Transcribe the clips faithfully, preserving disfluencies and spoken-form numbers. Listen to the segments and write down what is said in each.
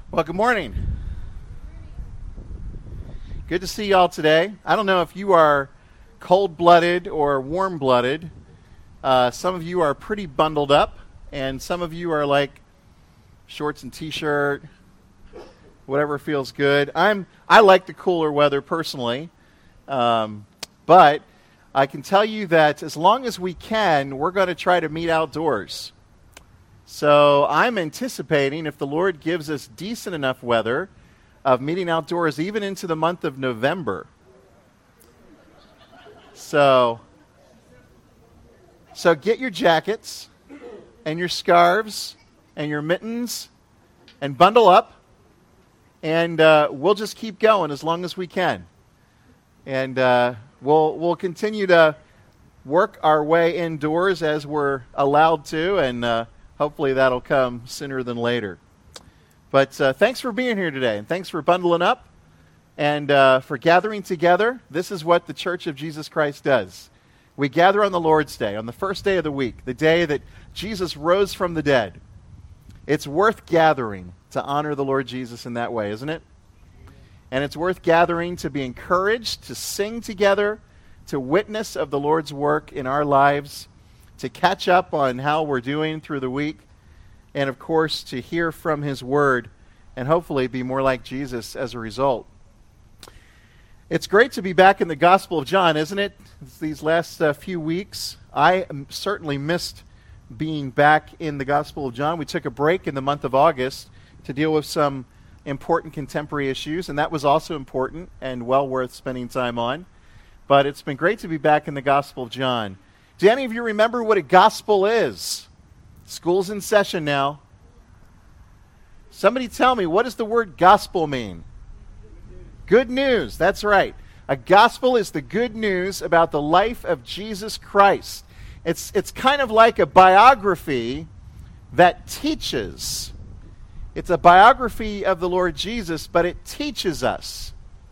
Well, good morning. Good to see y'all today. I don't know if you are cold-blooded or warm-blooded. Uh, some of you are pretty bundled up, and some of you are like shorts and t-shirt, whatever feels good. I'm I like the cooler weather personally, um, but I can tell you that as long as we can, we're going to try to meet outdoors. So I'm anticipating, if the Lord gives us decent enough weather, of meeting outdoors even into the month of November. So, so get your jackets and your scarves and your mittens and bundle up, and uh, we'll just keep going as long as we can. And uh, we'll we'll continue to work our way indoors as we're allowed to, and uh, hopefully that'll come sooner than later. But uh, thanks for being here today, and thanks for bundling up, and uh, for gathering together. This is what the Church of Jesus Christ does. We gather on the Lord's Day, on the first day of the week, the day that Jesus rose from the dead. It's worth gathering to honor the Lord Jesus in that way, isn't it? And it's worth gathering to be encouraged, to sing together, to witness of the Lord's work in our lives, to catch up on how we're doing through the week, and of course to hear from His Word and hopefully be more like Jesus as a result. It's great to be back in the Gospel of John, isn't it? It's these last uh, few weeks. I um, certainly missed being back in the Gospel of John. We took a break in the month of August to deal with some important contemporary issues, and that was also important and well worth spending time on. But it's been great to be back in the Gospel of John. Do any of you remember what a gospel is? School's in session now. Somebody tell me, what does the word gospel mean? Good news, that's right. A gospel is the good news about the life of Jesus Christ. It's, it's kind of like a biography that teaches. It's a biography of the Lord Jesus, but it teaches us.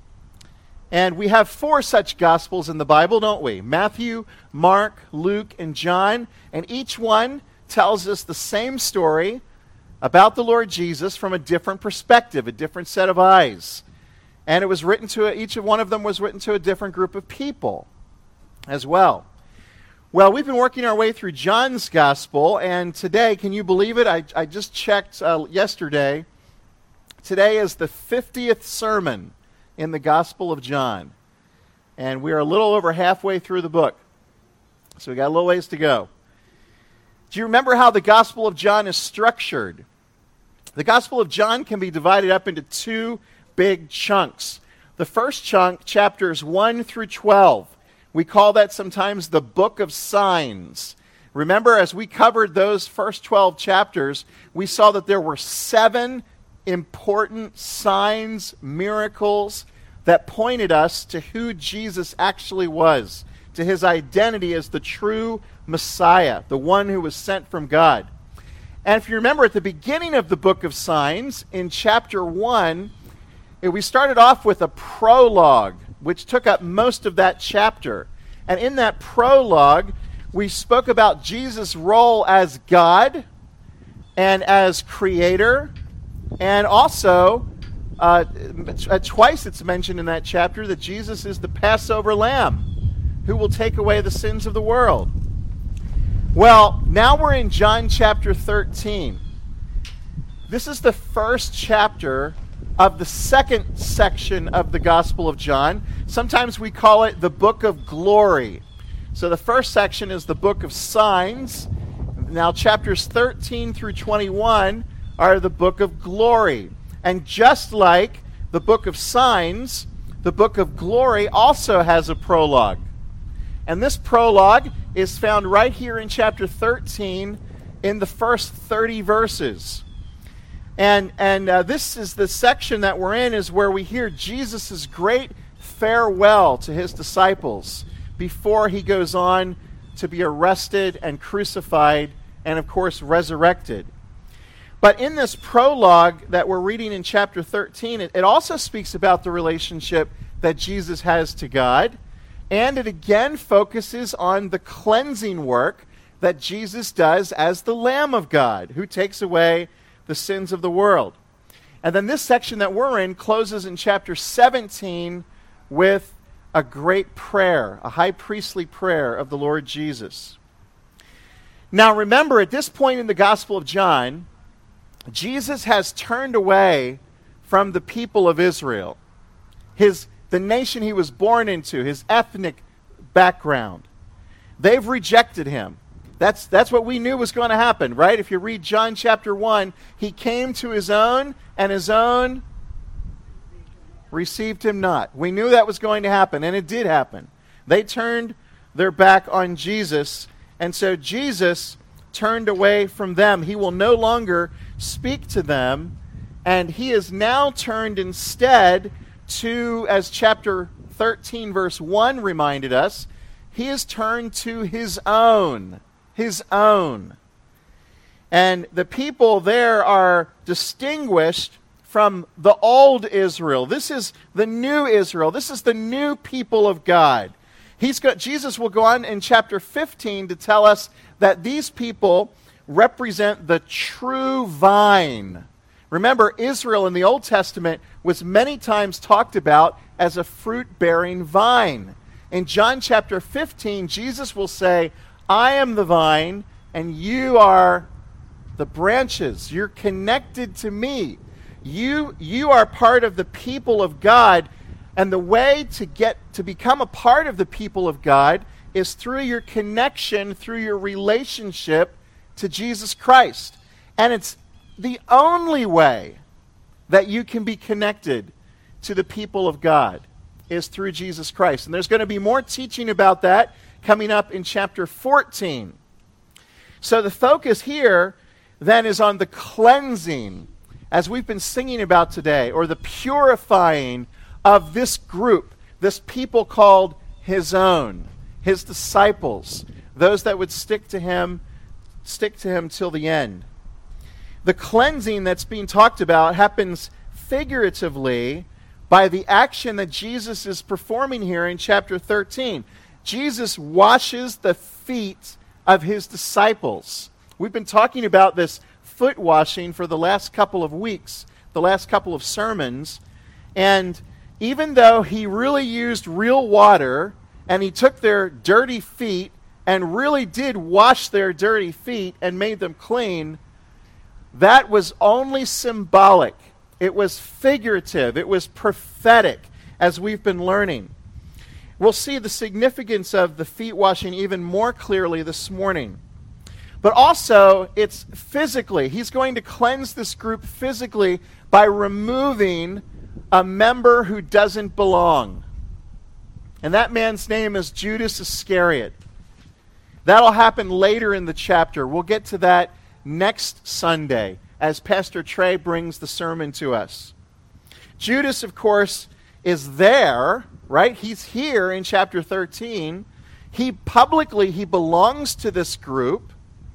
And we have four such gospels in the Bible, don't we? Matthew, Mark, Luke, and John. And each one tells us the same story about the Lord Jesus from a different perspective, a different set of eyes. And it was written to, a, each of one of them was written to a different group of people as well. Well, we've been working our way through John's gospel, and today, can you believe it? I, I just checked uh, yesterday. Today is the fiftieth sermon in the Gospel of John. And we are a little over halfway through the book. So we got a little ways to go. Do you remember how the Gospel of John is structured? The Gospel of John can be divided up into two big chunks. The first chunk, chapters one through twelve. We call that sometimes the Book of Signs. Remember, as we covered those first twelve chapters, we saw that there were seven important signs, miracles that pointed us to who Jesus actually was, to His identity as the true Messiah, the one who was sent from God. And if you remember at the beginning of the Book of Signs, in chapter one, we started off with a prologue, which took up most of that chapter. And in that prologue, we spoke about Jesus' role as God and as Creator. And also, uh, twice it's mentioned in that chapter that Jesus is the Passover Lamb who will take away the sins of the world. Well, now we're in John chapter thirteen. This is the first chapter of the second section of the Gospel of John. Sometimes we call it the Book of Glory. So the first section is the Book of Signs. Now chapters thirteen through twenty-one are the Book of Glory. And just like the Book of Signs, the Book of Glory also has a prologue. And this prologue is found right here in chapter thirteen in the first thirty verses. And and uh, this is the section that we're in, is where we hear Jesus' great farewell to His disciples before He goes on to be arrested and crucified and, of course, resurrected. But in this prologue that we're reading in chapter thirteen, it, it also speaks about the relationship that Jesus has to God, and it again focuses on the cleansing work that Jesus does as the Lamb of God, who takes away the sins of the world. And then this section that we're in closes in chapter seventeen with a great prayer, a high priestly prayer of the Lord Jesus. Now remember, at this point in the Gospel of John, Jesus has turned away from the people of Israel, his the nation he was born into, his ethnic background. They've rejected him. That's, that's what we knew was going to happen, right? If you read John chapter one, he came to his own, and his own received him not. We knew that was going to happen, and it did happen. They turned their back on Jesus, and so Jesus turned away from them. He will no longer speak to them, and he is now turned instead to, as chapter thirteen verse one reminded us, he is turned to his own. His own. And the people there are distinguished from the old Israel. This is the new Israel. This is the new people of God. He's got, Jesus will go on in chapter fifteen to tell us that these people represent the true vine. Remember, Israel in the Old Testament was many times talked about as a fruit-bearing vine. In John chapter fifteen, Jesus will say, I am the vine, and you are the branches. You're connected to me. You, you are part of the people of God, and the way to get to become a part of the people of God is through your connection, through your relationship to Jesus Christ. And it's the only way that you can be connected to the people of God is through Jesus Christ. And there's going to be more teaching about that coming up in chapter fourteen. So the focus here then is on the cleansing, as we've been singing about today, or the purifying of this group, this people called his own, his disciples, those that would stick to him, stick to him till the end. The cleansing that's being talked about happens figuratively by the action that Jesus is performing here in chapter thirteen. Jesus washes the feet of his disciples. We've been talking about this foot washing for the last couple of weeks, the last couple of sermons, and even though he really used real water and he took their dirty feet and really did wash their dirty feet and made them clean, that was only symbolic. It was figurative. It was prophetic, as we've been learning. We'll see the significance of the feet washing even more clearly this morning. But also, it's physically. He's going to cleanse this group physically by removing a member who doesn't belong. And that man's name is Judas Iscariot. That'll happen later in the chapter. We'll get to that next Sunday as Pastor Trey brings the sermon to us. Judas, of course, is there, right? He's here in chapter thirteen. He publicly, he belongs to this group,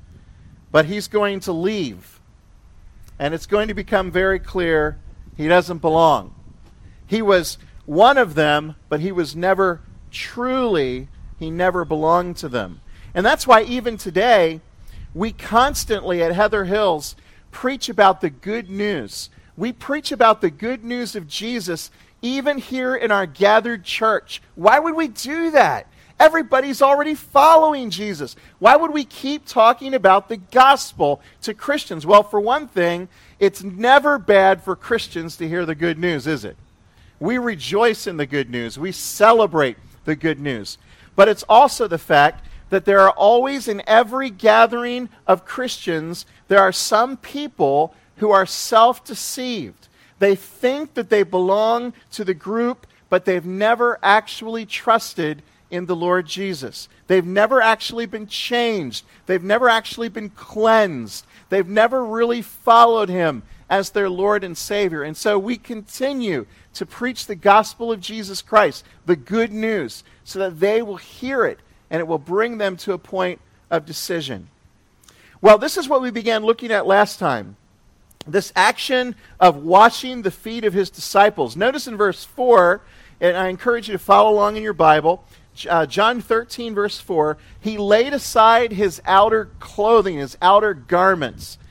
but he's going to leave. And it's going to become very clear he doesn't belong. He was one of them, but he was never truly, he never belonged to them. And that's why even today, we constantly at Heather Hills preach about the good news. We preach about the good news of Jesus even here in our gathered church. Why would we do that? Everybody's already following Jesus. Why would we keep talking about the gospel to Christians? Well, for one thing, it's never bad for Christians to hear the good news, is it? We rejoice in the good news. We celebrate the good news. But it's also the fact that there are always, in every gathering of Christians, there are some people who are self-deceived. They think that they belong to the group, but they've never actually trusted in the Lord Jesus. They've never actually been changed. They've never actually been cleansed. They've never really followed him as their Lord and Savior. And so we continue to preach the gospel of Jesus Christ, the good news, so that they will hear it and it will bring them to a point of decision. Well, this is what we began looking at last time. This action of washing the feet of his disciples. Notice in verse four, and I encourage you to follow along in your Bible, uh, John thirteen, verse four, he laid aside his outer clothing, his outer garments.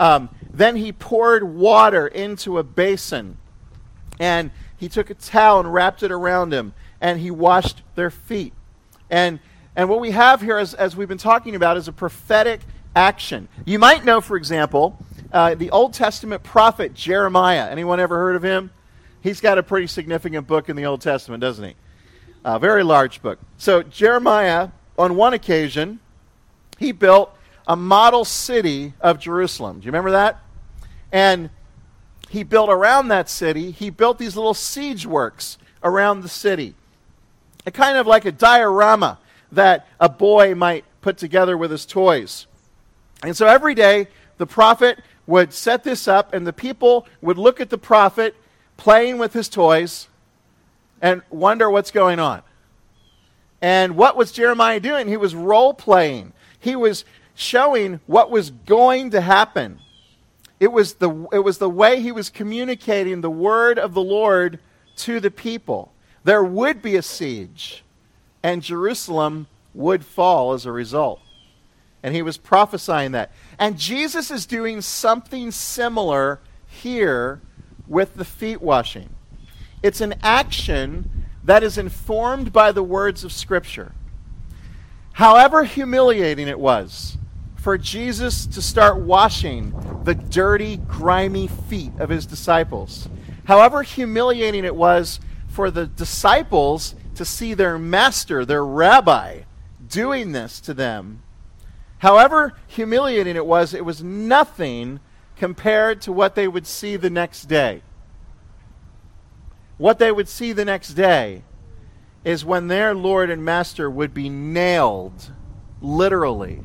Um, then he poured water into a basin, and he took a towel and wrapped it around him, and he washed their feet. And and what we have here, as, as we've been talking about, is a prophetic action. You might know, for example, uh, the Old Testament prophet Jeremiah. Anyone ever heard of him? He's got a pretty significant book in the Old Testament, doesn't he? A very large book. So Jeremiah, on one occasion, he built a model city of Jerusalem. Do you remember that? And he built around that city, he built these little siege works around the city. A kind of like a diorama that a boy might put together with his toys. And so every day, the prophet would set this up, and the people would look at the prophet playing with his toys and wonder what's going on. And what was Jeremiah doing? He was role-playing. He was showing what was going to happen. It was the it was the way he was communicating the word of the Lord to the people. There would be a siege, and Jerusalem would fall as a result. And he was prophesying that. And Jesus is doing something similar here with the feet washing. It's an action that is informed by the words of Scripture. However humiliating it was for Jesus to start washing the dirty, grimy feet of his disciples, however humiliating it was for the disciples to see their master, their rabbi, doing this to them, however humiliating it was, it was nothing compared to what they would see the next day. What they would see the next day is when their Lord and Master would be nailed, literally,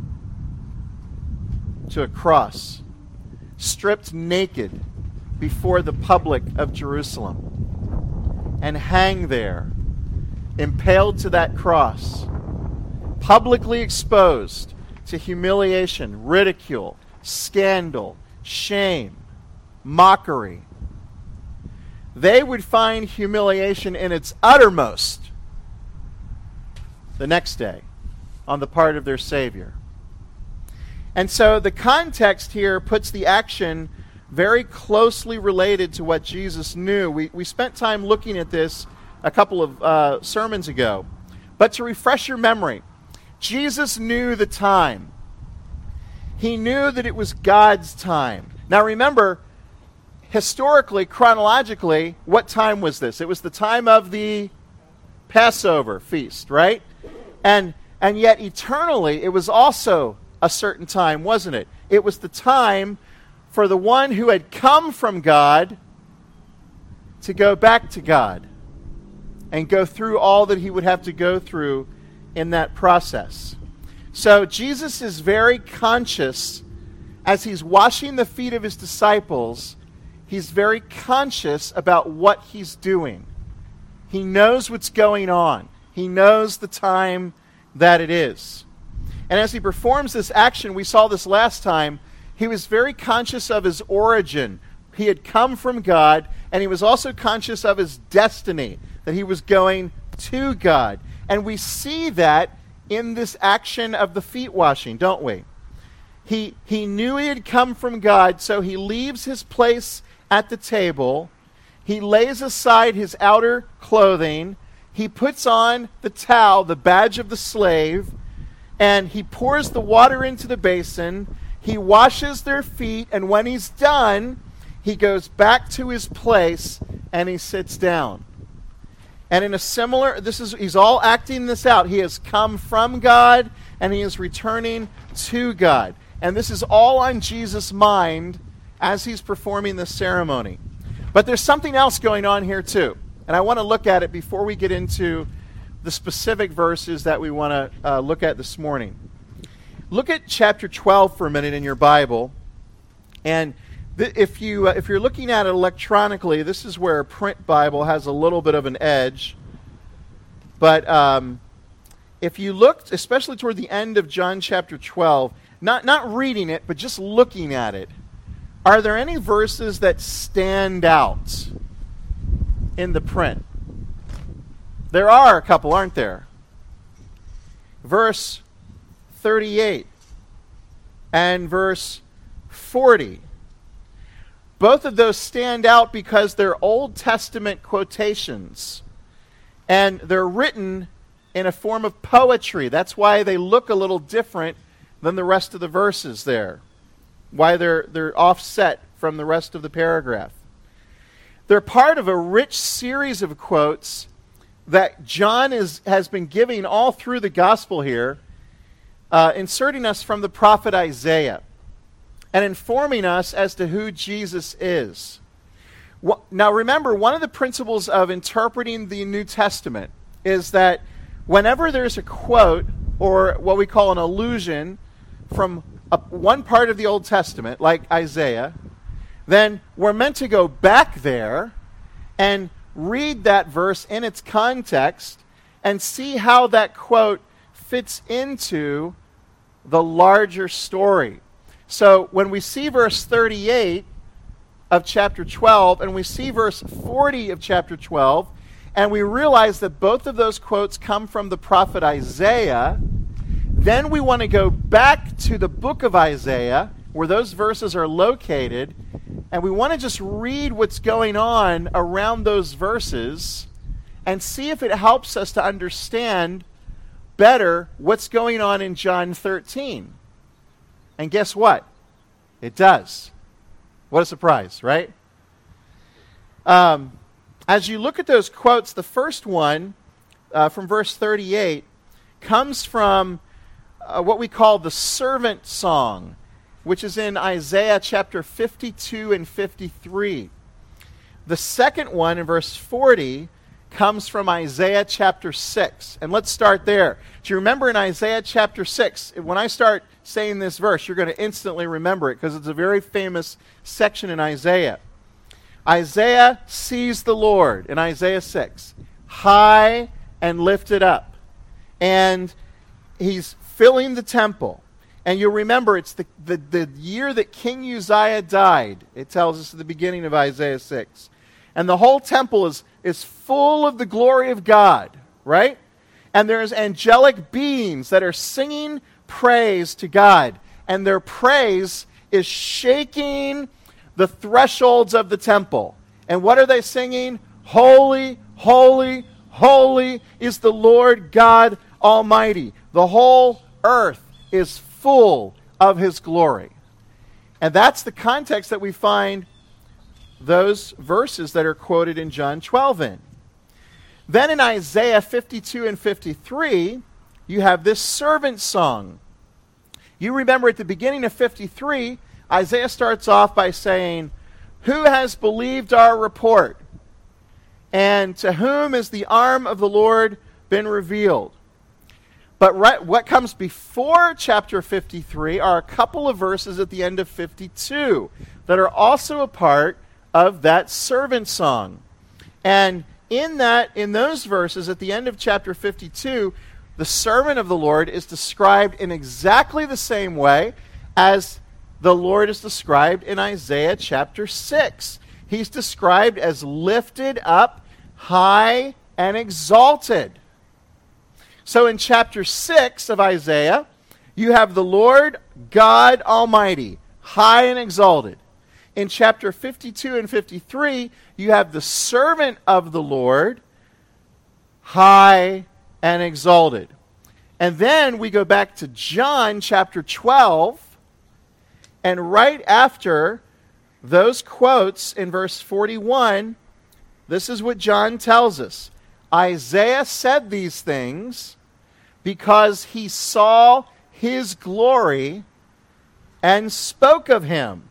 to a cross, stripped naked before the public of Jerusalem, and hang there, impaled to that cross, publicly exposed to humiliation, ridicule, scandal, shame, mockery. They would find humiliation in its uttermost the next day on the part of their Savior. And so the context here puts the action very closely related to what Jesus knew. We, we spent time looking at this a couple of uh, sermons ago. But to refresh your memory, Jesus knew the time. He knew that it was God's time. Now remember, historically, chronologically, what time was this? It was the time of the Passover feast, right? And and yet eternally, it was also a certain time, wasn't it? It was the time for the one who had come from God to go back to God and go through all that he would have to go through in that process. So Jesus is very conscious as he's washing the feet of his disciples. He's very conscious about what he's doing. He knows what's going on. He knows the time that it is. And as he performs this action, we saw this last time, he was very conscious of his origin. He had come from God, and he was also conscious of his destiny, that he was going to God. And we see that in this action of the feet washing, don't we? He, he knew he had come from God, so he leaves his place at the table. He lays aside his outer clothing. He puts on the towel, the badge of the slave, and he pours the water into the basin. He washes their feet, and when he's done, he goes back to his place and he sits down. And in a similar, this is, he's all acting this out. He has come from God and he is returning to God. And this is all on Jesus' mind as he's performing this ceremony. But there's something else going on here too. And I want to look at it before we get into the specific verses that we want to uh, look at this morning. Look at chapter twelve for a minute in your Bible. And th- if, you, uh, if you're looking at it electronically, this is where a print Bible has a little bit of an edge. But um, if you looked, especially toward the end of John chapter twelve, not, not reading it, but just looking at it, are there any verses that stand out in the print? There are a couple, aren't there? Verse thirty-eight and verse forty. Both of those stand out because they're Old Testament quotations, and they're written in a form of poetry. That's why they look a little different than the rest of the verses there, why they're, they're offset from the rest of the paragraph. They're part of a rich series of quotes that John is, has been giving all through the gospel here, uh, inserting us from the prophet Isaiah and informing us as to who Jesus is. Well, now remember, one of the principles of interpreting the New Testament is that whenever there's a quote or what we call an allusion from a, one part of the Old Testament, like Isaiah, then we're meant to go back there and read that verse in its context and see how that quote fits into the larger story. So when we see verse thirty-eight of chapter twelve and we see verse forty of chapter twelve, and we realize that both of those quotes come from the prophet Isaiah, then we want to go back to the book of Isaiah, where those verses are located, and we want to just read what's going on around those verses and see if it helps us to understand better what's going on in John thirteen. And guess what? It does. What a surprise, right? Um, as you look at those quotes, the first one uh, from verse thirty-eight comes from uh, what we call the servant song, which is in Isaiah chapter fifty-two and fifty-three. The second one in verse forty comes from Isaiah chapter six. And let's start there. Do you remember in Isaiah chapter six, when I start saying this verse, you're going to instantly remember it because it's a very famous section in Isaiah. Isaiah sees the Lord in Isaiah six, high and lifted up. And he's filling the temple. And you'll remember it's the, the, the year that King Uzziah died. It tells us at the beginning of Isaiah six. And the whole temple is, is full of the glory of God, right? And there's angelic beings that are singing praise to God. And their praise is shaking the thresholds of the temple. And what are they singing? Holy, holy, holy is the Lord God Almighty. The whole earth is full of his glory. And that's the context that we find those verses that are quoted in John twelve in. Then in Isaiah fifty-two and fifty-three, you have this servant song. You remember at the beginning of fifty-three, Isaiah starts off by saying, "Who has believed our report? And to whom has the arm of the Lord been revealed?" But right, what comes before chapter fifty-three are a couple of verses at the end of fifty-two that are also a part of that servant song. And in that, in those verses at the end of chapter fifty-two, the servant of the Lord is described in exactly the same way as the Lord is described in Isaiah chapter six. He's described as lifted up, high, and exalted. So in chapter six of Isaiah, you have the Lord God Almighty, high and exalted. In chapter fifty-two and fifty-three, you have the servant of the Lord, high and exalted. And then we go back to John chapter twelve, and right after those quotes in verse forty-one, this is what John tells us. Isaiah said these things because he saw his glory and spoke of him.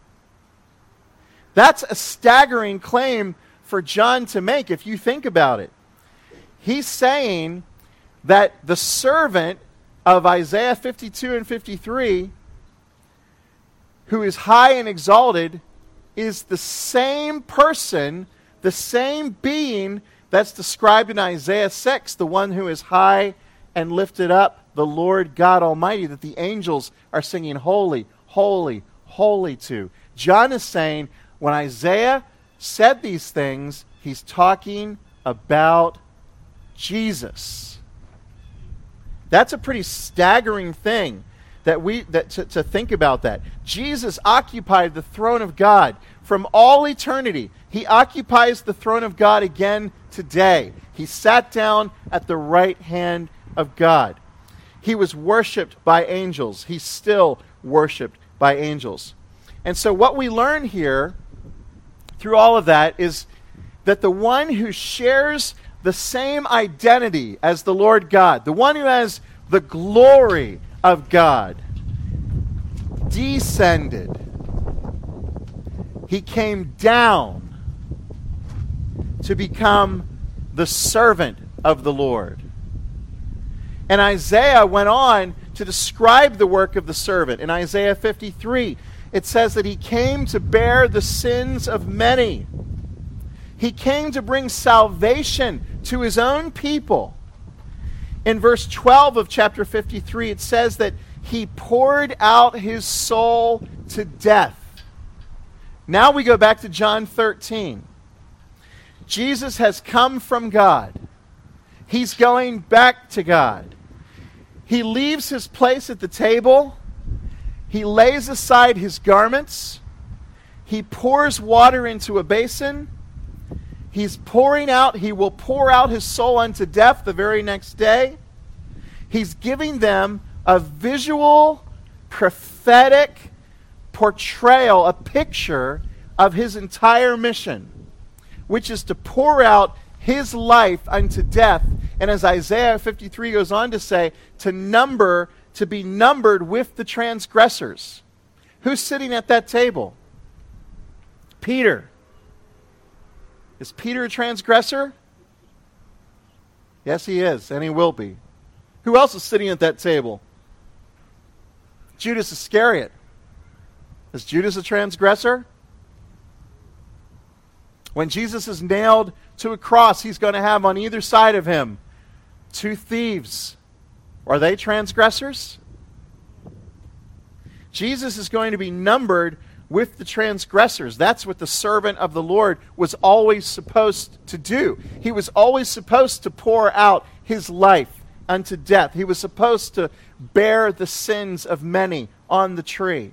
That's a staggering claim for John to make if you think about it. He's saying that the servant of Isaiah fifty-two and fifty-three, who is high and exalted, is the same person, the same being that's described in Isaiah six, the one who is high and lifted up, the Lord God Almighty, that the angels are singing holy, holy, holy to. John is saying, when Isaiah said these things, he's talking about Jesus. That's a pretty staggering thing that we that to, to think about that. Jesus occupied the throne of God from all eternity. He occupies the throne of God again today. He sat down at the right hand of God. He was worshipped by angels. He's still worshipped by angels. And so what we learn here through all of that is that the one who shares the same identity as the Lord God, the one who has the glory of God, descended. He came down to become the servant of the Lord. And Isaiah went on to describe the work of the servant. In Isaiah fifty-three, it says that he came to bear the sins of many. He came to bring salvation to his own people. In verse twelve of chapter fifty-three, it says that he poured out his soul to death. Now we go back to John thirteen. Jesus has come from God. He's going back to God. He leaves his place at the table. He lays aside his garments. He pours water into a basin. He's pouring out, he will pour out his soul unto death the very next day. He's giving them a visual, prophetic portrayal, a picture of his entire mission, which is to pour out his life unto death. And as Isaiah fifty-three goes on to say, to number, to be numbered with the transgressors. Who's sitting at that table? Peter. Is Peter a transgressor? Yes, he is, and he will be. Who else is sitting at that table? Judas Iscariot. Is Judas a transgressor? When Jesus is nailed to a cross, he's going to have on either side of him two thieves. Are they transgressors? Jesus is going to be numbered with the transgressors. That's what the servant of the Lord was always supposed to do. He was always supposed to pour out his life unto death. He was supposed to bear the sins of many on the tree.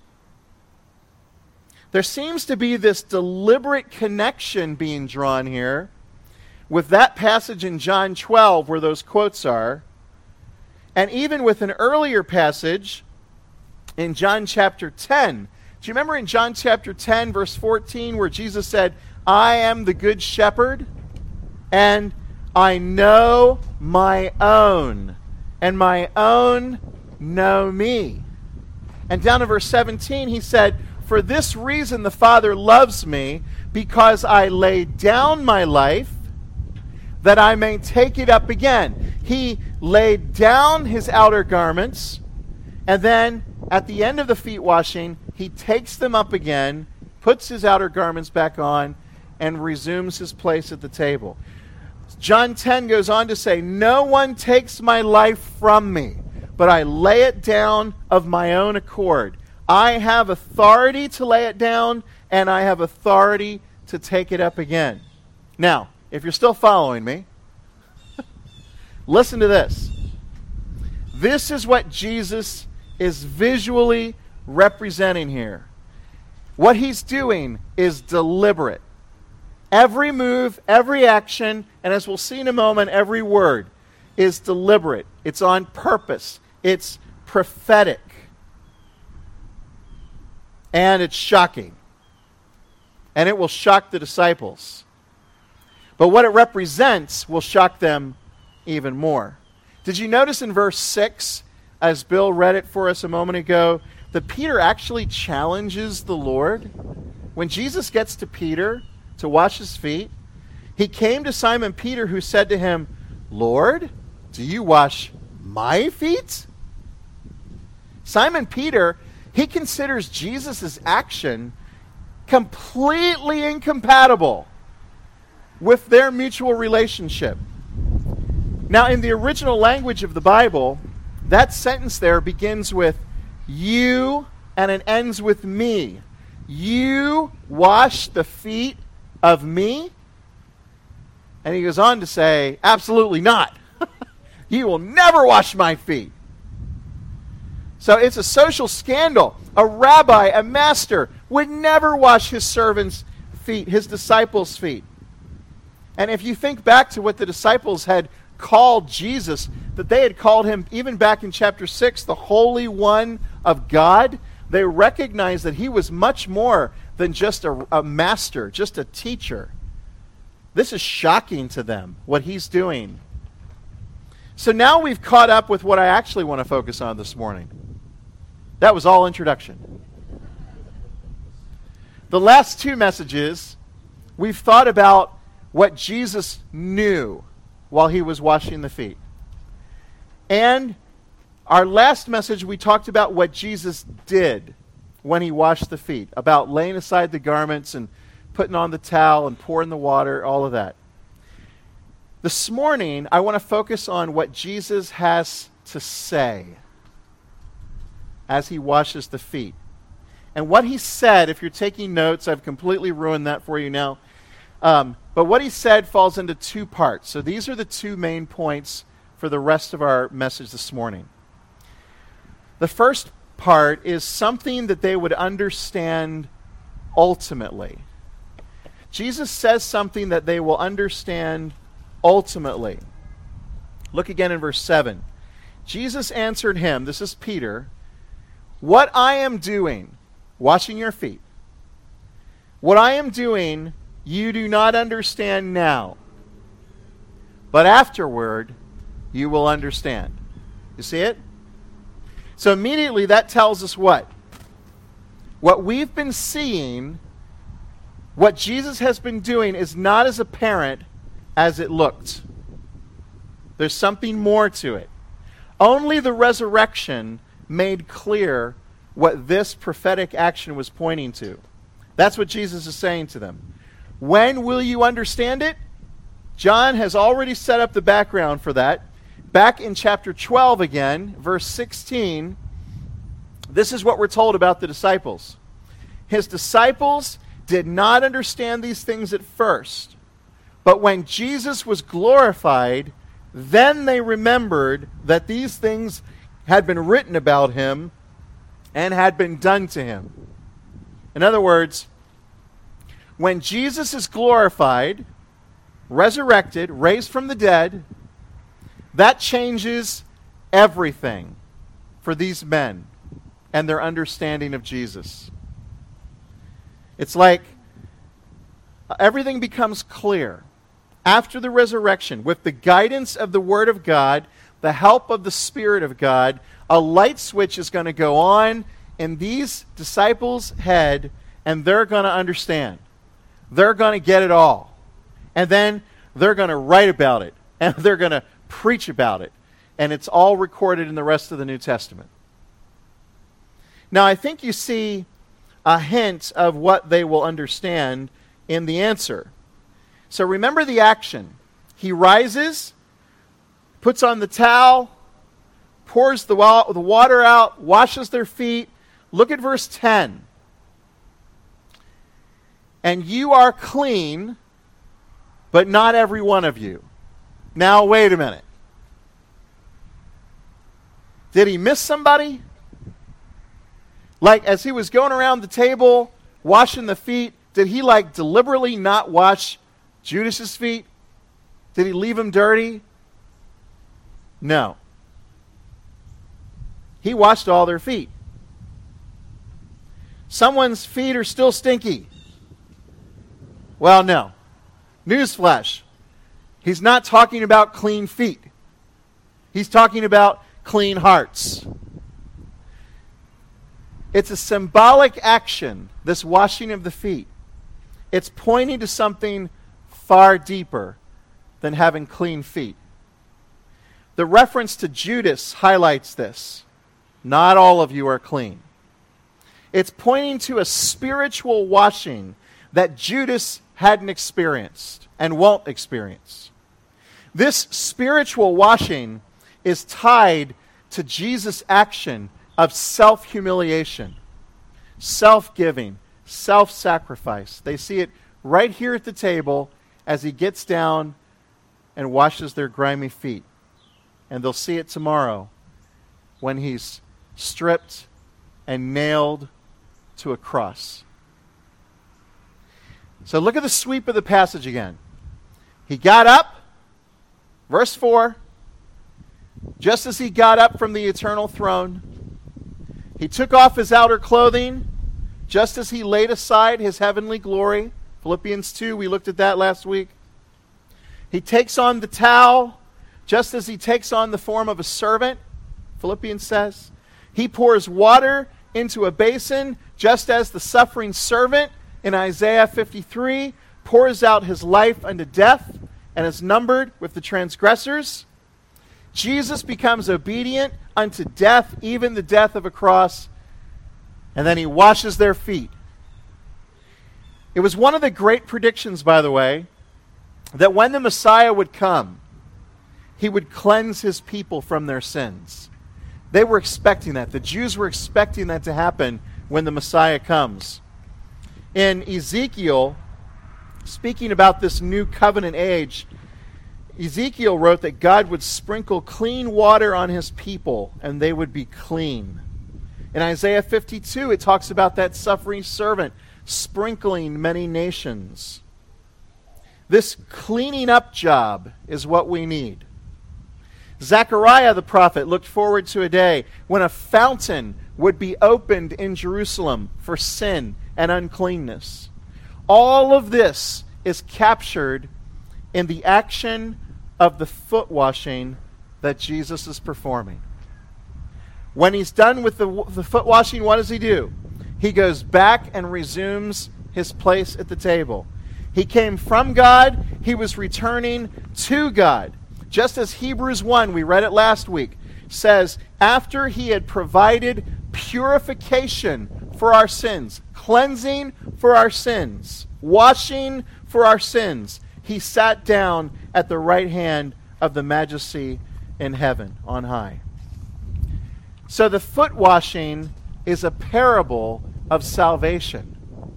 There seems to be this deliberate connection being drawn here with that passage in John twelve where those quotes are, and even with an earlier passage in John chapter ten. Do you remember in John chapter ten, verse fourteen, where Jesus said, I am the good shepherd, and I know my own, and my own know me. And down in verse seventeen, he said, for this reason the Father loves me, because I laid down my life, that I may take it up again. He laid down his outer garments, and then at the end of the feet washing, he takes them up again, puts his outer garments back on, and resumes his place at the table. John ten goes on to say, no one takes my life from me, but I lay it down of my own accord. I have authority to lay it down, and I have authority to take it up again. Now, if you're still following me, listen to this. This is what Jesus is visually representing here. What he's doing is deliberate. Every move, every action, and as we'll see in a moment, every word is deliberate. It's on purpose. It's prophetic. And it's shocking. And it will shock the disciples. But what it represents will shock them even more. Did you notice in verse six, as Bill read it for us a moment ago, that Peter actually challenges the Lord? When Jesus gets to Peter to wash his feet, he came to Simon Peter, who said to him, Lord, do you wash my feet? Simon Peter, he considers Jesus' action completely incompatible with their mutual relationship. Now, in the original language of the Bible, that sentence there begins with you and it ends with me. You wash the feet of me? And he goes on to say, absolutely not. You will never wash my feet. So it's a social scandal. A rabbi, a master, would never wash his servants' feet, his disciples' feet. And if you think back to what the disciples had called Jesus, that they had called him, even back in chapter six, the Holy One of God, they recognized that he was much more than just a, a master, just a teacher. This is shocking to them, what he's doing. So now we've caught up with what I actually want to focus on this morning. That was all introduction. The last two messages, we've thought about what Jesus knew while he was washing the feet. And our last message, we talked about what Jesus did when he washed the feet, about laying aside the garments and putting on the towel and pouring the water, all of that. This morning, I want to focus on what Jesus has to say as he washes the feet. And what he said, if you're taking notes, I've completely ruined that for you now. Um, but what he said falls into two parts. So these are the two main points for the rest of our message this morning. The first part is something that they would understand ultimately. Jesus says something that they will understand ultimately. Look again in verse seven. Jesus answered him, this is Peter, "What I am doing," washing your feet, "what I am doing you do not understand now, but afterward you will understand." You see it? So immediately that tells us what? What we've been seeing, what Jesus has been doing, is not as apparent as it looked. There's something more to it. Only the resurrection made clear what this prophetic action was pointing to. That's what Jesus is saying to them. When will you understand it? John has already set up the background for that. Back in chapter twelve again, verse sixteen, this is what we're told about the disciples. His disciples did not understand these things at first, but when Jesus was glorified, then they remembered that these things had been written about him and had been done to him. In other words, when Jesus is glorified, resurrected, raised from the dead, that changes everything for these men and their understanding of Jesus. It's like everything becomes clear. After the resurrection, with the guidance of the Word of God, the help of the Spirit of God, a light switch is going to go on in these disciples' head, and they're going to understand. They're going to get it all. And then they're going to write about it, and they're going to preach about it. And it's all recorded in the rest of the New Testament. Now, I think you see a hint of what they will understand in the answer. So remember the action. He rises, puts on the towel, pours the, wa- the water out, washes their feet. Look at verse ten. "And you are clean, but not every one of you." Now, wait a minute. Did he miss somebody? Like, as he was going around the table, washing the feet, did he, like, deliberately not wash Judas's feet? Did he leave him dirty? No. He washed all their feet. Someone's feet are still stinky. Well, no. Newsflash. He's not talking about clean feet. He's talking about clean hearts. It's a symbolic action, this washing of the feet. It's pointing to something far deeper than having clean feet. The reference to Judas highlights this. Not all of you are clean. It's pointing to a spiritual washing that Judas hadn't experienced and won't experience. This spiritual washing is tied to Jesus' action of self-humiliation, self-giving, self-sacrifice. They see it right here at the table as he gets down and washes their grimy feet. And they'll see it tomorrow when he's stripped, and nailed to a cross. So look at the sweep of the passage again. He got up, verse four, just as he got up from the eternal throne. He took off his outer clothing, just as he laid aside his heavenly glory. Philippians two, we looked at that last week. He takes on the towel, just as he takes on the form of a servant, Philippians says. He pours water into a basin, just as the suffering servant in Isaiah fifty-three pours out his life unto death and is numbered with the transgressors. Jesus becomes obedient unto death, even the death of a cross, and then he washes their feet. It was one of the great predictions, by the way, that when the Messiah would come, he would cleanse his people from their sins. They were expecting that. The Jews were expecting that to happen when the Messiah comes. In Ezekiel, speaking about this new covenant age, Ezekiel wrote that God would sprinkle clean water on his people and they would be clean. In Isaiah fifty-two, it talks about that suffering servant sprinkling many nations. This cleaning up job is what we need. Zechariah the prophet looked forward to a day when a fountain would be opened in Jerusalem for sin and uncleanness. All of this is captured in the action of the foot washing that Jesus is performing. When he's done with the, the foot washing, what does he do? He goes back and resumes his place at the table. He came from God, he was returning to God. Just as Hebrews one, we read it last week, says, after he had provided purification for our sins, cleansing for our sins, washing for our sins, he sat down at the right hand of the majesty in heaven on high. So the foot washing is a parable of salvation.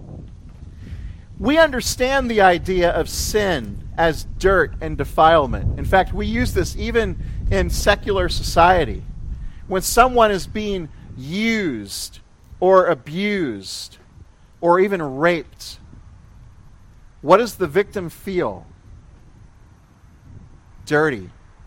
We understand the idea of sin as dirt and defilement. In fact, we use this even in secular society. When someone is being used or abused or even raped, what does the victim feel? Dirty.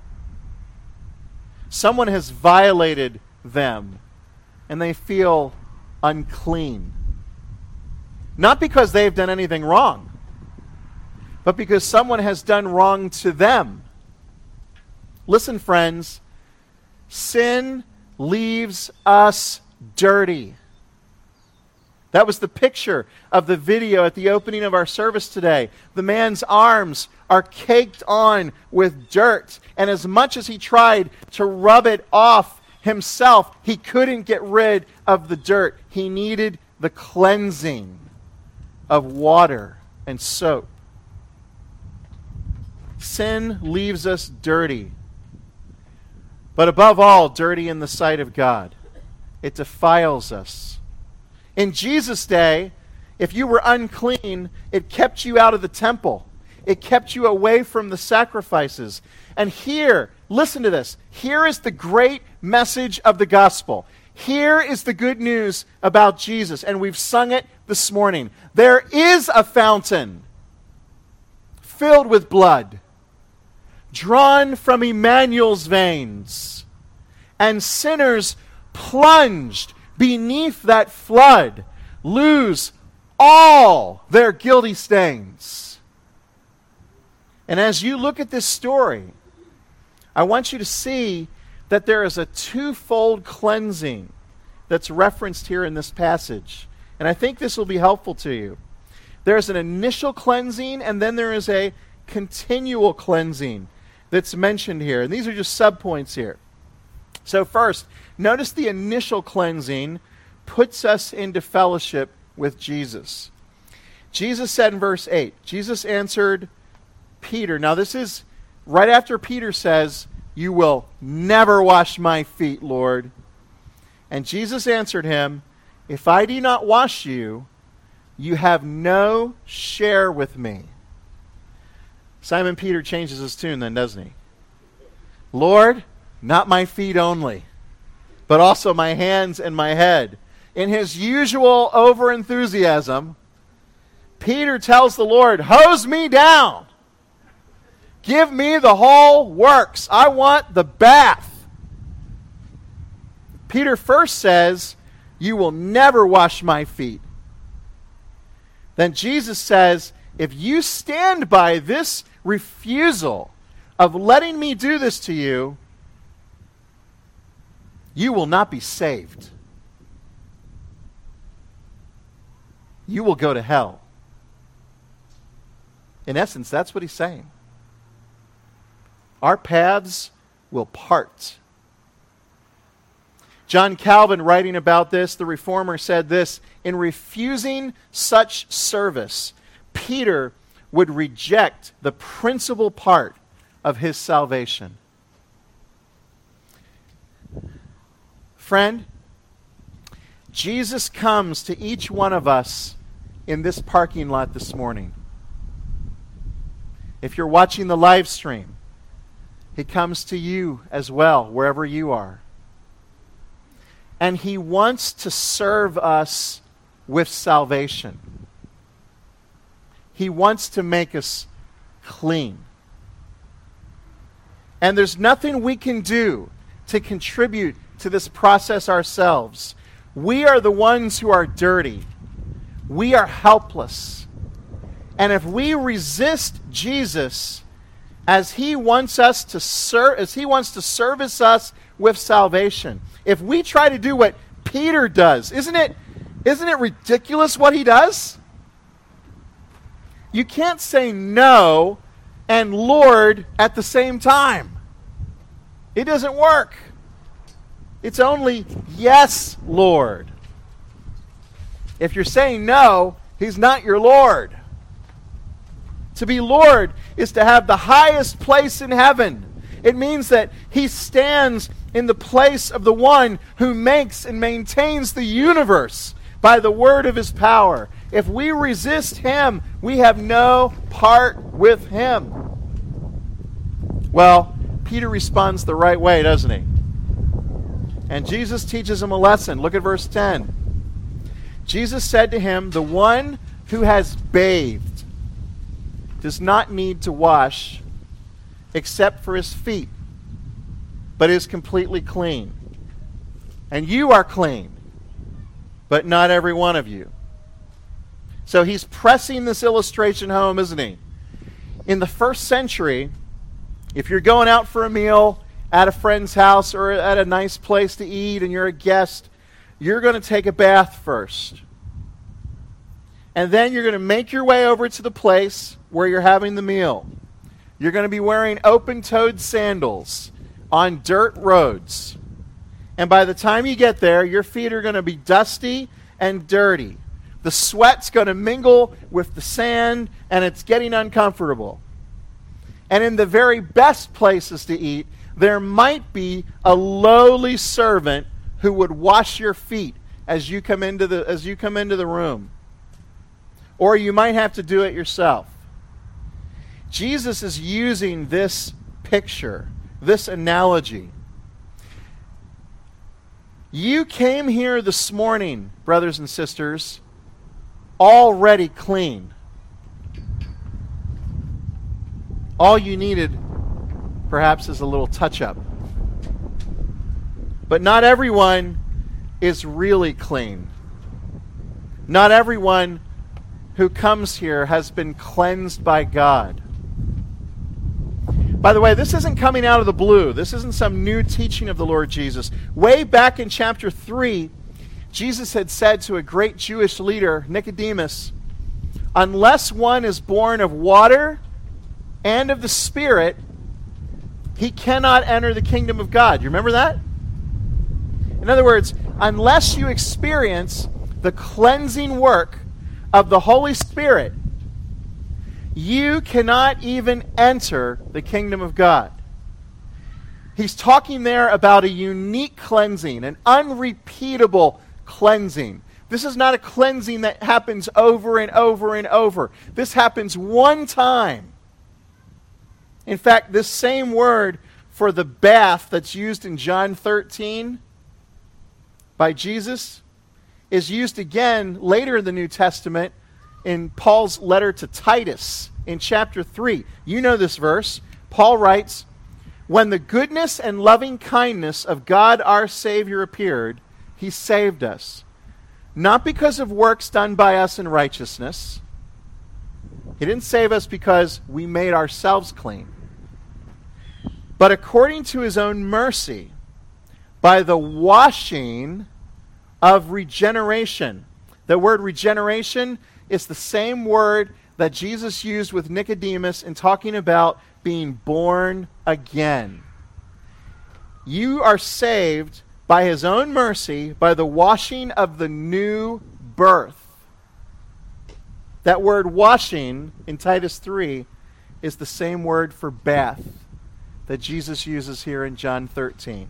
Someone has violated them and they feel unclean. Not because they've done anything wrong, but because someone has done wrong to them. Listen, friends, sin leaves us dirty. That was the picture of the video at the opening of our service today. The man's arms are caked on with dirt, and as much as he tried to rub it off himself, he couldn't get rid of the dirt. He needed the cleansing of water and soap. Sin leaves us dirty, but above all, dirty in the sight of God. It defiles us. In Jesus' day, if you were unclean, it kept you out of the temple. It kept you away from the sacrifices. And here, listen to this. Here is the great message of the gospel. Here is the good news about Jesus, and we've sung it this morning. There is a fountain filled with blood, drawn from Emmanuel's veins, and sinners plunged beneath that flood lose all their guilty stains. And as you look at this story, I want you to see that there is a twofold cleansing that's referenced here in this passage. And I think this will be helpful to you. There's an initial cleansing, and then there is a continual cleansing that's mentioned here. And these are just subpoints here. So first, notice the initial cleansing puts us into fellowship with Jesus. Jesus said in verse eight, Jesus answered Peter. Now this is right after Peter says, "You will never wash my feet, Lord." And Jesus answered him, "If I do not wash you, you have no share with me." Simon Peter changes his tune then, doesn't he? "Lord, not my feet only, but also my hands and my head. In his usual overenthusiasm, Peter tells the Lord, hose me down. Give me the whole works. I want the bath. Peter first says, you will never wash my feet. Then Jesus says, if you stand by this refusal of letting me do this to you, you will not be saved. You will go to hell. In essence, that's what he's saying. Our paths will part. John Calvin, writing about this, the Reformer, said this: in refusing such service, Peter would reject the principal part of his salvation. Friend, Jesus comes to each one of us in this parking lot this morning. If you're watching the live stream, he comes to you as well, wherever you are. And he wants to serve us with salvation. He wants to make us clean. And there's nothing we can do to contribute to this process ourselves. We are the ones who are dirty. We are helpless. And if we resist Jesus as he wants us to serve, as he wants to service us with salvation, if we try to do what Peter does, isn't it, isn't it ridiculous what he does? You can't say no and Lord at the same time. It doesn't work. It's only yes, Lord. If you're saying no, he's not your Lord. To be Lord is to have the highest place in heaven. It means that he stands in the place of the one who makes and maintains the universe by the word of his power. If we resist him, we have no part with him. Well, Peter responds the right way, doesn't he? And Jesus teaches him a lesson. Look at verse ten. Jesus said to him, the one who has bathed does not need to wash except for his feet, but is completely clean. And you are clean, but not every one of you. So he's pressing this illustration home, isn't he? In the first century, if you're going out for a meal at a friend's house or at a nice place to eat and you're a guest, you're going to take a bath first. And then you're going to make your way over to the place where you're having the meal. You're going to be wearing open-toed sandals on dirt roads. And by the time you get there, your feet are going to be dusty and dirty. The sweat's going to mingle with the sand, and it's getting uncomfortable. And in the very best places to eat, there might be a lowly servant who would wash your feet as you come into the as you come into the room. Or you might have to do it yourself. Jesus is using this picture, this analogy. You came here this morning, brothers and sisters, already clean. All you needed, perhaps, is a little touch-up. But not everyone is really clean. Not everyone who comes here has been cleansed by God. By the way, this isn't coming out of the blue. This isn't some new teaching of the Lord Jesus. Way back in chapter three, Jesus had said to a great Jewish leader, Nicodemus, unless one is born of water and of the Spirit, he cannot enter the kingdom of God. You remember that? In other words, unless you experience the cleansing work of the Holy Spirit, you cannot even enter the kingdom of God. He's talking there about a unique cleansing, an unrepeatable cleansing. This is not a cleansing that happens over and over and over. This happens one time. In fact, this same word for the bath that's used in John thirteen by Jesus is used again later in the New Testament in Paul's letter to Titus in chapter three. You know this verse. Paul writes, "When the goodness and loving kindness of God our Savior appeared, he saved us, not because of works done by us in righteousness." He didn't save us because we made ourselves clean, but according to his own mercy, by the washing of regeneration. The word regeneration is the same word that Jesus used with Nicodemus in talking about being born again. You are saved by his own mercy, by the washing of the new birth. That word washing in Titus three is the same word for bath that Jesus uses here in John thirteen.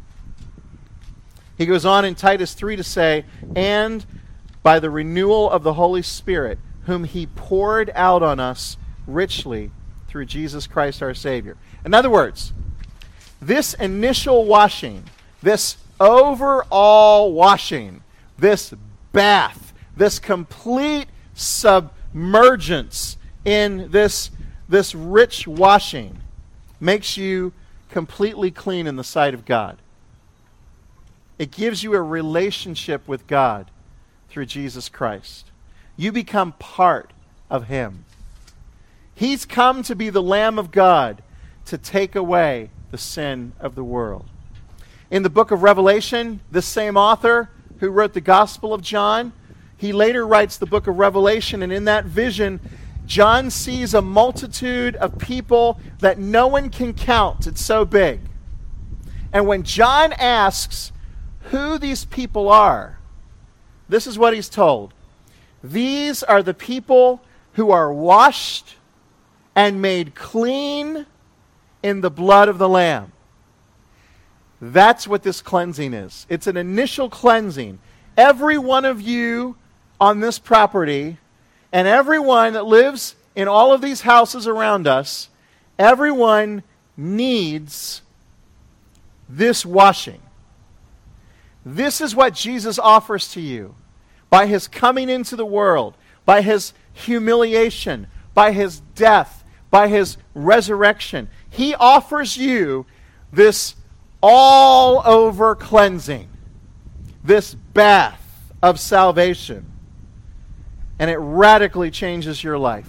He goes on in Titus three to say, "And by the renewal of the Holy Spirit, whom he poured out on us richly through Jesus Christ our Savior." In other words, this initial washing, this overall washing, this bath, this complete submergence in this, this rich washing makes you completely clean in the sight of God. It gives you a relationship with God through Jesus Christ. You become part of him. He's come to be the Lamb of God to take away the sin of the world. In the book of Revelation, this same author who wrote the Gospel of John, he later writes the book of Revelation, and in that vision, John sees a multitude of people that no one can count. It's so big. And when John asks who these people are, this is what he's told. These are the people who are washed and made clean in the blood of the Lamb. That's what this cleansing is. It's an initial cleansing. Every one of you on this property, and everyone that lives in all of these houses around us, everyone needs this washing. This is what Jesus offers to you by his coming into the world, by his humiliation, by his death, by his resurrection. He offers you this all-over cleansing, this bath of salvation, and it radically changes your life.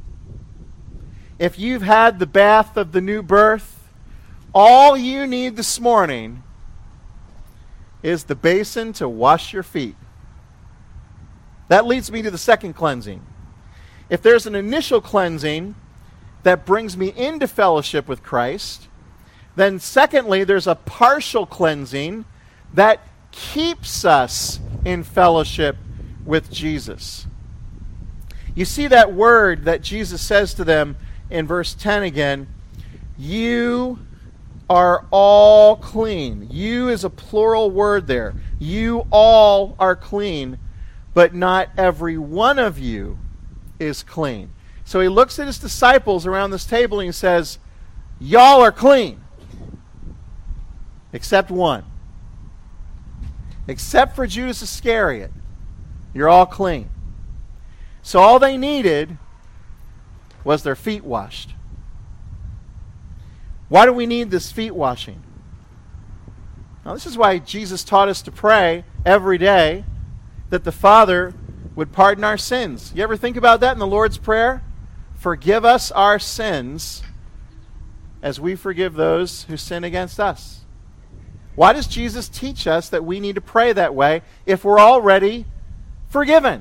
If you've had the bath of the new birth, all you need this morning is the basin to wash your feet. That leads me to the second cleansing. If there's an initial cleansing that brings me into fellowship with Christ, then secondly, there's a partial cleansing that keeps us in fellowship with Jesus. You see that word that Jesus says to them in verse ten again, you are all clean. You is a plural word there. You all are clean, but not every one of you is clean. So he looks at his disciples around this table and he says, y'all are clean, except one. Except for Judas Iscariot, you're all clean. So all they needed was their feet washed. Why do we need this feet washing? Now, this is why Jesus taught us to pray every day that the Father would pardon our sins. You ever think about that in the Lord's Prayer? Forgive us our sins as we forgive those who sin against us. Why does Jesus teach us that we need to pray that way if we're already forgiven?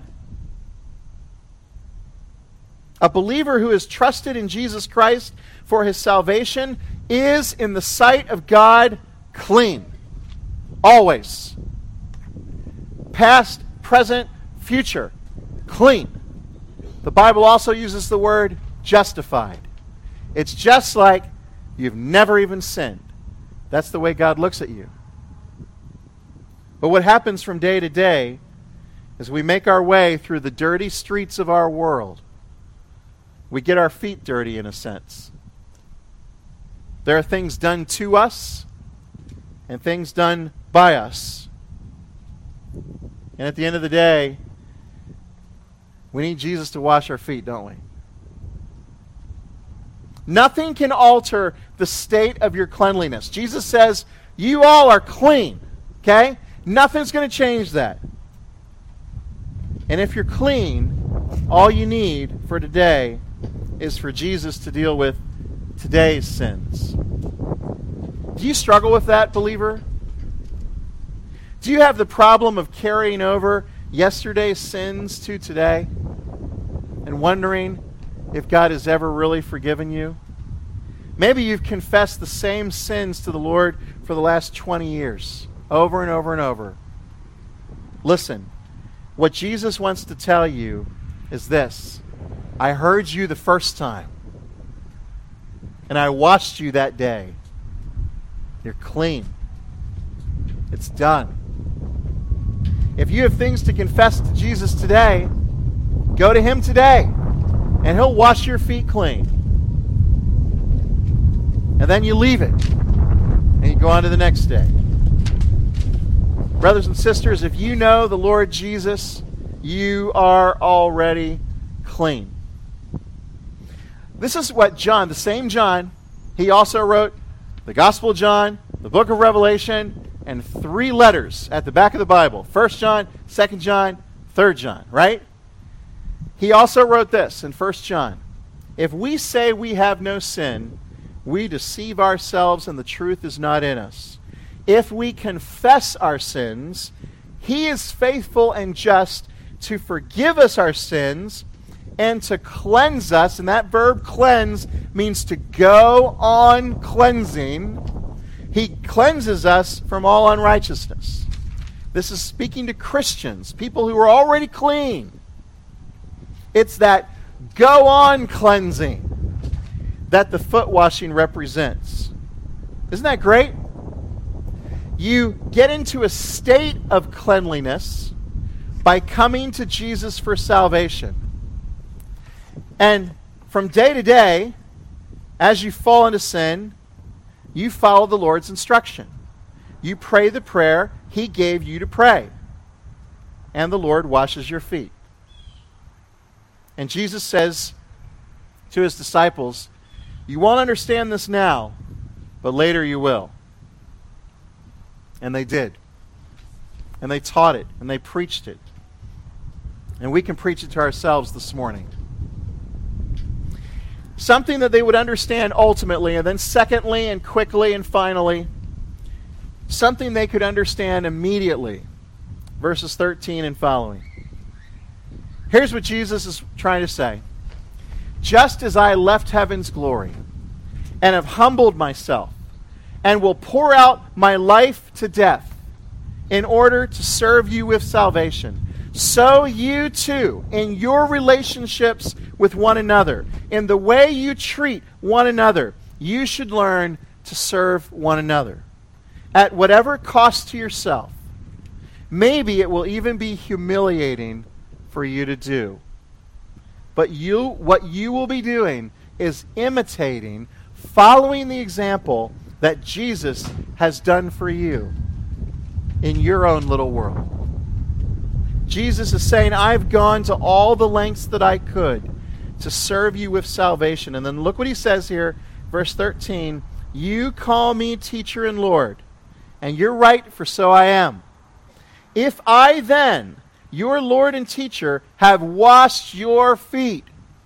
A believer who has trusted in Jesus Christ for his salvation is, in the sight of God, clean. Always. Past, present, future. Clean. The Bible also uses the word justified. It's just like you've never even sinned. That's the way God looks at you. But what happens from day to day is we make our way through the dirty streets of our world. We get our feet dirty in a sense. There are things done to us and things done by us And at the end of the day, we need Jesus to wash our feet, don't we? Nothing can alter the state of your cleanliness. Jesus says, you all are clean, okay? Nothing's going to change that. And if you're clean, all you need for today is for Jesus to deal with today's sins. Do you struggle with that, believer? Do you have the problem of carrying over yesterday's sins to today and wondering if God has ever really forgiven you? Maybe you've confessed the same sins to the Lord for the last twenty years, over and over and over. Listen, what Jesus wants to tell you is this: I heard you the first time, and I watched you that day. You're clean. It's done. If you have things to confess to Jesus today, go to Him today, and He'll wash your feet clean. And then you leave it, and you go on to the next day. Brothers and sisters, if you know the Lord Jesus, you are already clean. This is what John, the same John, he also wrote the Gospel of John, the book of Revelation, and three letters at the back of the Bible. First John, Second John, Third John, right? He also wrote this in First John. If we say we have no sin, we deceive ourselves and the truth is not in us. If we confess our sins, He is faithful and just to forgive us our sins and to cleanse us. And that verb cleanse means to go on cleansing. He cleanses us from all unrighteousness. This is speaking to Christians, people who are already clean. It's that go on cleansing that the foot washing represents. Isn't that great? You get into a state of cleanliness by coming to Jesus for salvation. And from day to day, as you fall into sin, you follow the Lord's instruction. You pray the prayer He gave you to pray. And the Lord washes your feet. And Jesus says to His disciples, you won't understand this now, but later you will. And they did. And they taught it, and they preached it. And we can preach it to ourselves this morning. Something that they would understand ultimately, and then secondly and quickly and finally, something they could understand immediately. Verses thirteen and following. Here's what Jesus is trying to say. Just as I left heaven's glory and have humbled myself and will pour out my life to death in order to serve you with salvation, so you too, in your relationships with one another, in the way you treat one another, you should learn to serve one another at whatever cost to yourself. Maybe it will even be humiliating for you to do. But you, what you will be doing is imitating, following the example that Jesus has done for you in your own little world. Jesus is saying, I've gone to all the lengths that I could to serve you with salvation. And then look what He says here, verse thirteen. You call me teacher and Lord, and you're right, for so I am. If I then, your Lord and teacher, have washed your feet,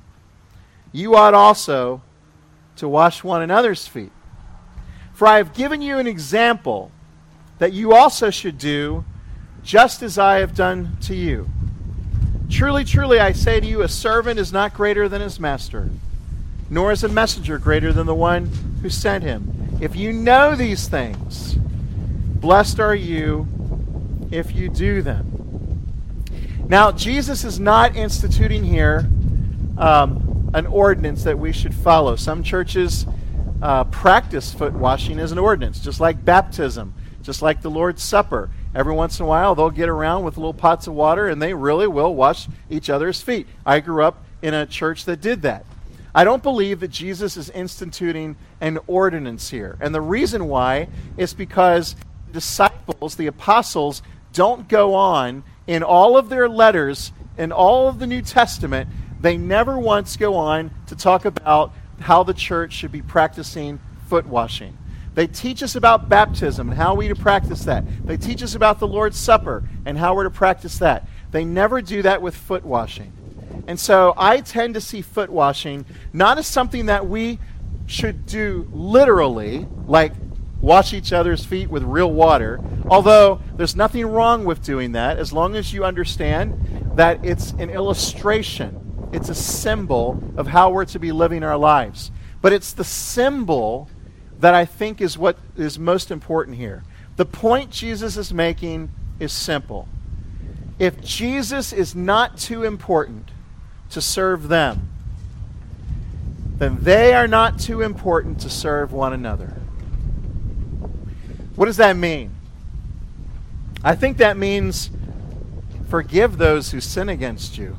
you ought also to wash one another's feet. For I have given you an example that you also should do just as I have done to you. Truly, truly, I say to you, a servant is not greater than his master, nor is a messenger greater than the one who sent him. If you know these things, blessed are you if you do them. Now, Jesus is not instituting here um, an ordinance that we should follow. Some churches uh, practice foot washing as an ordinance, just like baptism, just like the Lord's Supper. Every once in a while, they'll get around with little pots of water, and they really will wash each other's feet. I grew up in a church that did that. I don't believe that Jesus is instituting an ordinance here. And the reason why is because the disciples, the apostles, don't go on in all of their letters, in all of the New Testament, they never once go on to talk about how the church should be practicing foot washing. They teach us about baptism and how we to practice that. They teach us about the Lord's Supper and how we're to practice that. They never do that with foot washing. And so I tend to see foot washing not as something that we should do literally, like wash each other's feet with real water, although there's nothing wrong with doing that as long as you understand that it's an illustration. It's a symbol of how we're to be living our lives. But it's the symbol that I think is what is most important here. The point Jesus is making is simple. If Jesus is not too important to serve them, then they are not too important to serve one another. What does that mean? I think that means forgive those who sin against you.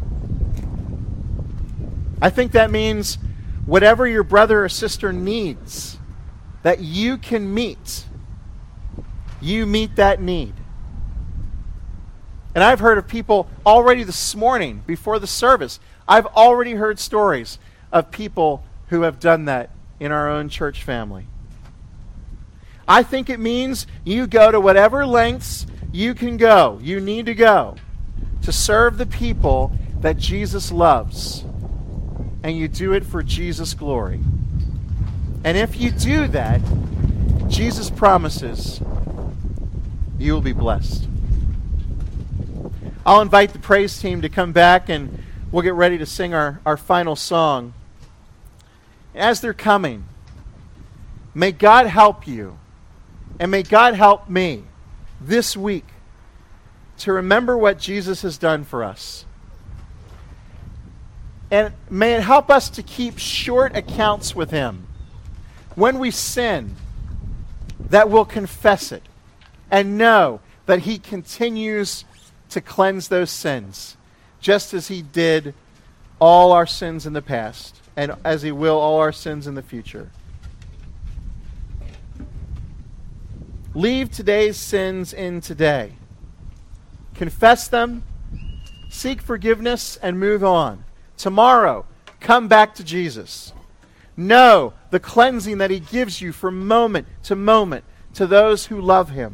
I think that means whatever your brother or sister needs that you can meet, you meet that need. And I've heard of people already this morning, before the service, I've already heard stories of people who have done that in our own church family. I think it means you go to whatever lengths you can go, you need to go, to serve the people that Jesus loves. And you do it for Jesus' glory. And if you do that, Jesus promises you will be blessed. I'll invite the praise team to come back and we'll get ready to sing our, our final song. As they're coming, may God help you and may God help me this week to remember what Jesus has done for us. And may it help us to keep short accounts with Him. When we sin, that we'll confess it and know that He continues to cleanse those sins, just as He did all our sins in the past, and as He will all our sins in the future. Leave today's sins in today. Confess them, seek forgiveness, and move on. Tomorrow, come back to Jesus. Know the cleansing that He gives you from moment to moment to those who love Him.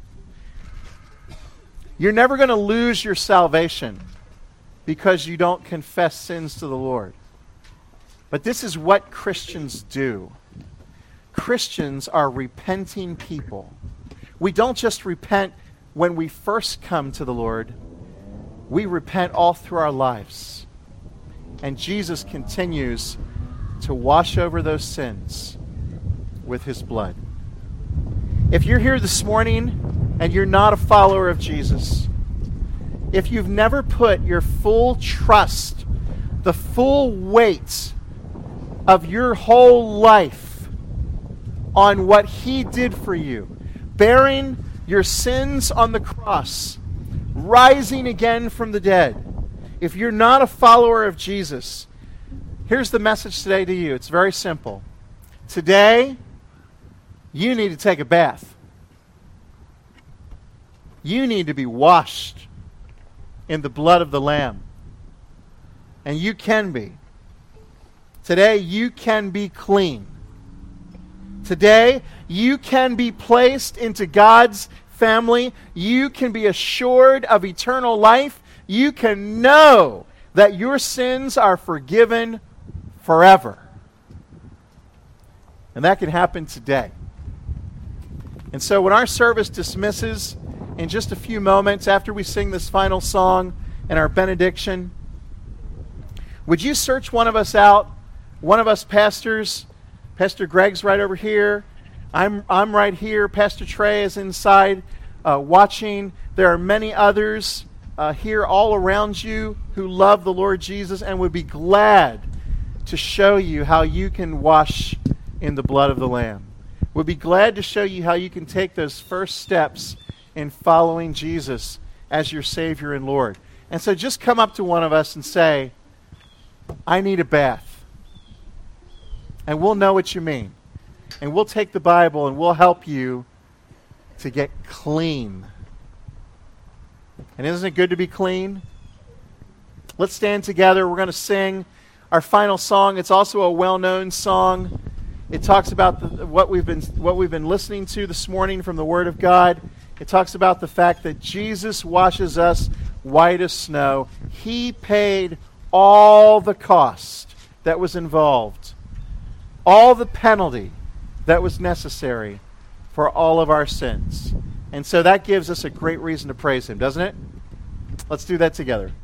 You're never going to lose your salvation because you don't confess sins to the Lord. But this is what Christians do. Christians are repenting people. We don't just repent when we first come to the Lord. We repent all through our lives. And Jesus continues to wash over those sins with His blood. If you're here this morning and you're not a follower of Jesus, if you've never put your full trust, the full weight of your whole life on what He did for you, bearing your sins on the cross, rising again from the dead, if you're not a follower of Jesus, here's the message today to you. It's very simple. Today, you need to take a bath. You need to be washed in the blood of the Lamb. And you can be. Today, you can be clean. Today, you can be placed into God's family. You can be assured of eternal life. You can know that your sins are forgiven forever. And that can happen today. And so when our service dismisses in just a few moments after we sing this final song and our benediction, would you search one of us out, one of us pastors? Pastor Greg's right over here. I'm, I'm right here. Pastor Trey is inside uh, watching. There are many others Uh, here all around you who love the Lord Jesus and would be glad to show you how you can wash in the blood of the Lamb. Would be glad to show you how you can take those first steps in following Jesus as your Savior and Lord. And so just come up to one of us and say, I need a bath. And we'll know what you mean. And we'll take the Bible and we'll help you to get clean And isn't it good to be clean? Let's stand together. We're going to sing our final song. It's also a well-known song. It talks about the, what we've been what we've been listening to this morning from the Word of God. It talks about the fact that Jesus washes us white as snow. He paid all the cost that was involved, all the penalty that was necessary for all of our sins. And so that gives us a great reason to praise Him, doesn't it? Let's do that together.